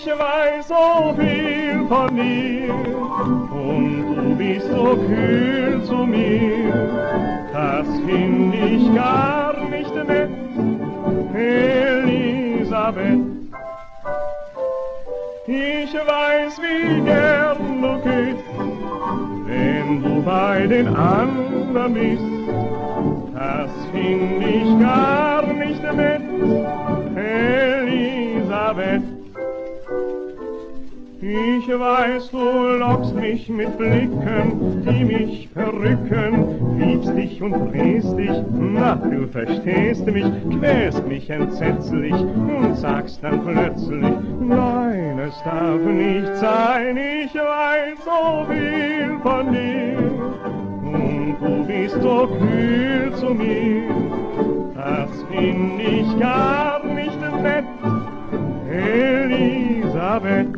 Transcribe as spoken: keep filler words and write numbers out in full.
Ich weiß so viel von dir und du bist so kühl zu mir. Das find ich gar nicht nett, Elisabeth. Ich weiß, wie gern du küsst, wenn du bei den anderen bist. Das find ich gar nicht nett, Elisabeth. Ich weiß, du lockst mich mit Blicken, die mich verrücken, liebst dich und drehst dich, na, du verstehst mich, quälst mich entsetzlich und sagst dann plötzlich, nein, es darf nicht sein, ich weiß so viel von dir und du bist so kühl zu mir, das find ich gar nicht nett, Elisabeth.